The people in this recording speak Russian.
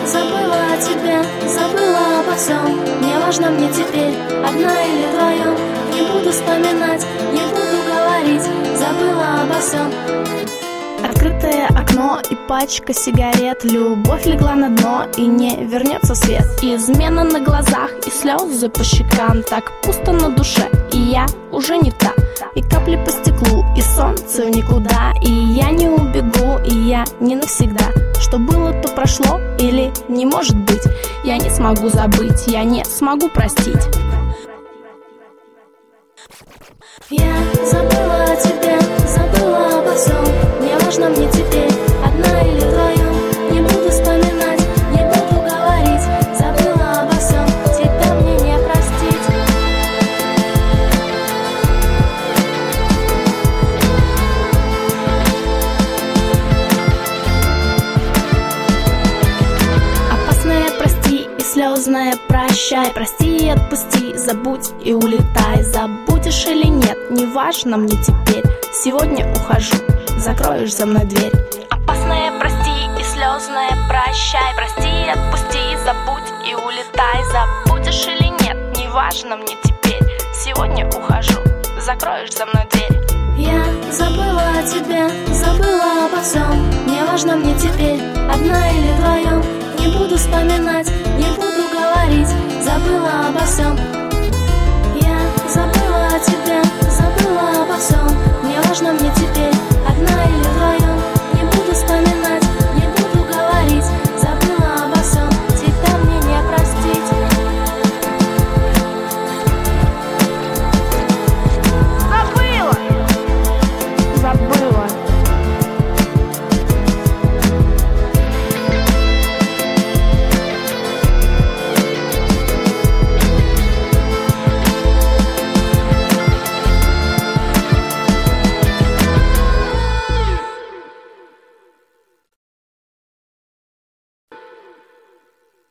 забыла о тебе, забыла обо всем. Не важно мне теперь, одна или вдвоем. Не буду вспоминать, не буду говорить, забыла обо всем. Открытое окно и пачка сигарет. Любовь легла на дно и не вернется свет. Измена на глазах и слезы по щекам. Так пусто на душе, и я уже не та. И капли по стеклу, и солнце в никуда. И я не убегу, и я не навсегда. Что было, то прошло, или не может быть. Я не смогу забыть, я не смогу простить. Я забыла о тебе, забыла обо всем. Не важно мне теперь, одна или вдвоем. Не буду вспоминать, не буду говорить, забыла обо всем. Тебя мне не простить. Опасное прости и слезное прощай. Прости и отпусти, забудь и улетай. Забудешь или нет, не важно мне теперь. Сегодня ухожу, закроешь за мной дверь. Опасное прости и слезное прощай. Прости и отпусти, забудь и улетай. Забудешь или нет, не важно мне теперь. Сегодня ухожу, закроешь за мной дверь. Я забыла о тебе, забыла обо всем. Не важно мне теперь, одна или вдвоем. Не буду вспоминать, не буду говорить, забыла обо всем. Я забыла о тебе, забыла обо всем. Не важно мне теперь.